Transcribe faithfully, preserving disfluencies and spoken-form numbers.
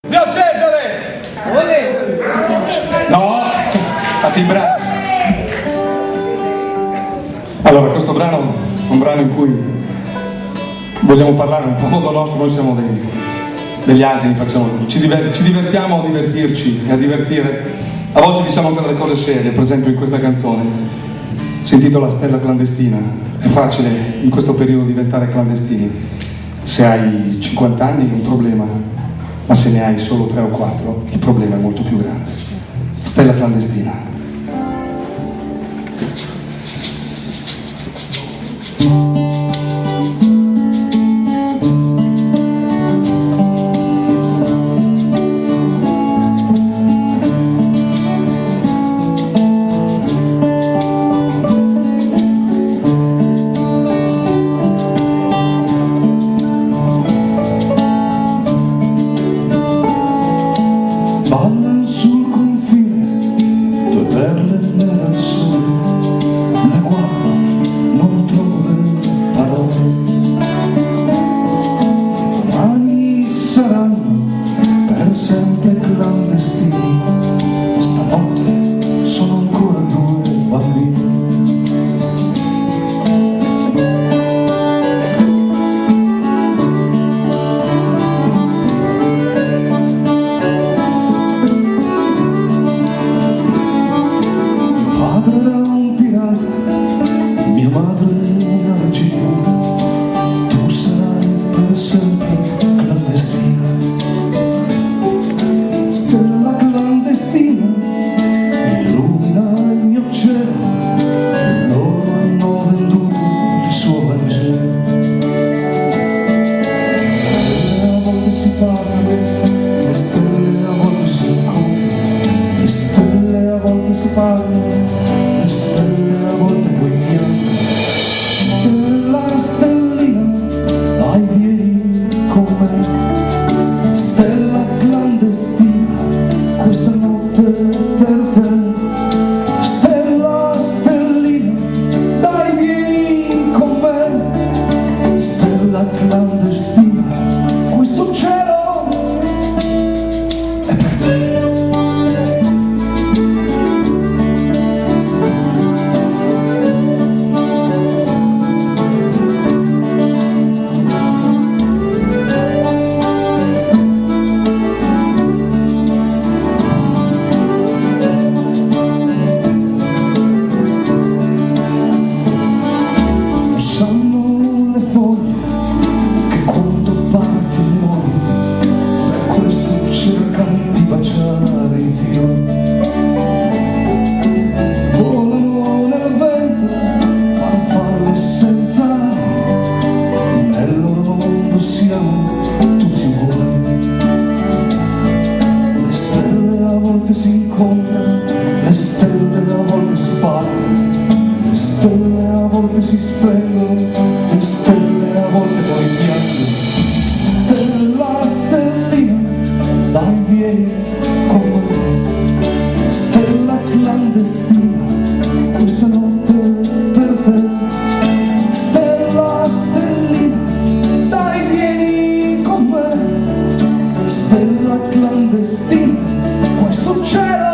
Zio Cesare! No, fatti il brano. Allora, questo brano è un brano in cui vogliamo parlare un po' modo nostro, noi siamo dei, degli asini, facciamo, ci, diver, ci divertiamo a divertirci e a divertire. A volte diciamo anche delle cose serie, per esempio in questa canzone si intitola Stella clandestina. È facile in questo periodo diventare clandestini. Se hai cinquanta anni è un problema, ma se ne hai solo tre o quattro il problema è molto più grande. Stella clandestina. Stella clandestina, questo cielo